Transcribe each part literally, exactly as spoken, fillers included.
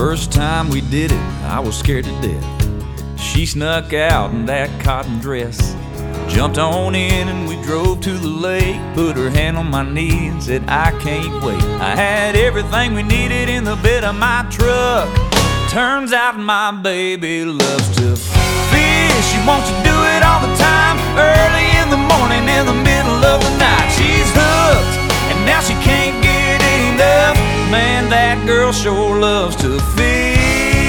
First time we did it, I was scared to death. She snuck out in that cotton dress, jumped on in and we drove to the lake. Put her hand on my knee and said, I can't wait. I had everything we needed in the bed of my truck. Turns out my baby loves to fish. She wants to do it all the time, early in the morning, in the middle of the night. She's hooked and now she can't get enough. Man, that girl sure loves to fish.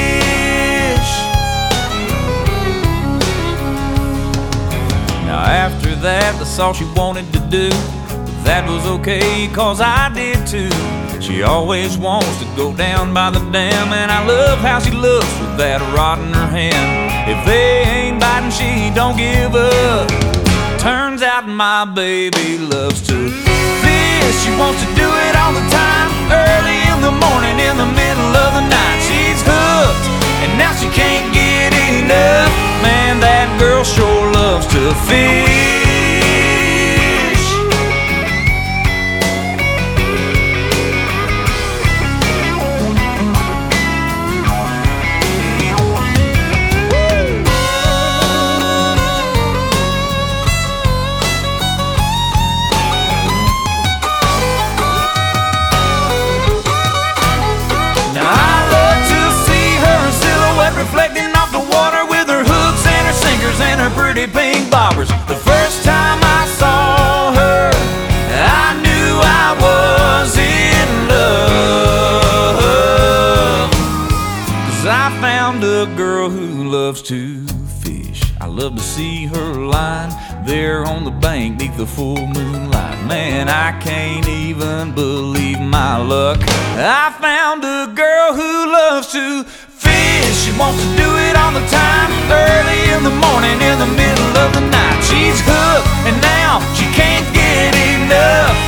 Now after that, that's all she wanted to do. But that was okay, cause I did too. She always wants to go down by the dam, and I love how she looks with that rod in her hand. If they ain't biting, she don't give up. Turns out my baby loves to fish. She wants to do it all the time, early in the morning, in the middle of the night. She's hooked, and now she can't get enough. Man, that girl sure loves to fish. Reflecting off the water with her hooks and her sinkers and her pretty pink bobbers. The first time I saw her, I knew I was in love. 'Cause I found a girl who loves to fish. I love to see her lying there on the bank beneath the full moonlight. Man, I can't even believe my luck. I found a girl who loves to fish. She wants to do it all the time, early in the morning, in the middle of the night. She's hooked, and now she can't get enough.